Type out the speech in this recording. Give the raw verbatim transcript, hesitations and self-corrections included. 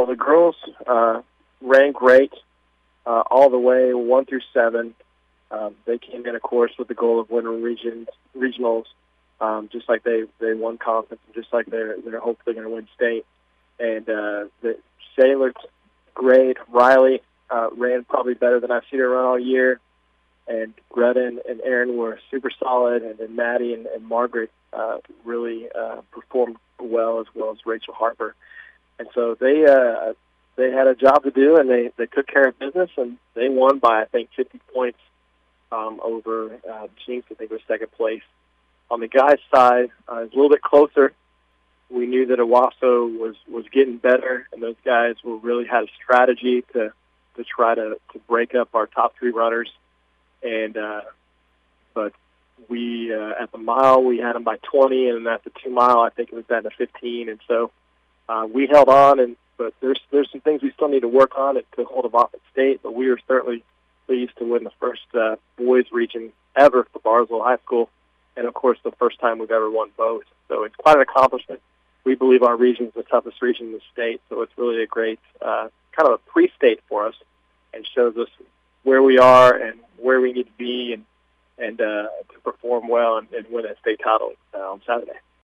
Well, the girls uh, ran great uh, all the way one through seven. Um, they came in, of course, with the goal of winning regions, regionals, um, just like they, they won conference, and just like they're they're hopefully going to win state. And uh, the Sailors, great. Riley uh, ran probably better than I've seen her run all year. And Greta and, and Aaron were super solid, and then Maddie and, and Margaret uh, really uh, performed well, as well as Rachel Harper. And so they uh, they had a job to do, and they, they took care of business, and they won by, I think, fifty points um, over uh, Jinx. I think it was second place. On the guys' side, uh, it was a little bit closer. We knew that Owasso was, was getting better, and those guys were really had a strategy to, to try to, to break up our top three runners. And uh, but we uh, at the mile we had them by twenty, and at the two mile I think it was down to fifteen. And so uh, we held on, and but there's there's some things we still need to work on it to hold them off at state. But we were certainly pleased to win the first uh, boys region ever for Bartlesville High School, and of course the first time we've ever won both. So it's quite an accomplishment. We believe our region is the toughest region in the state, so it's really a great uh, kind of a pre-state for us, and shows us where we are and where we need to be, and and uh, to perform well and, and win a state title uh, on Saturday.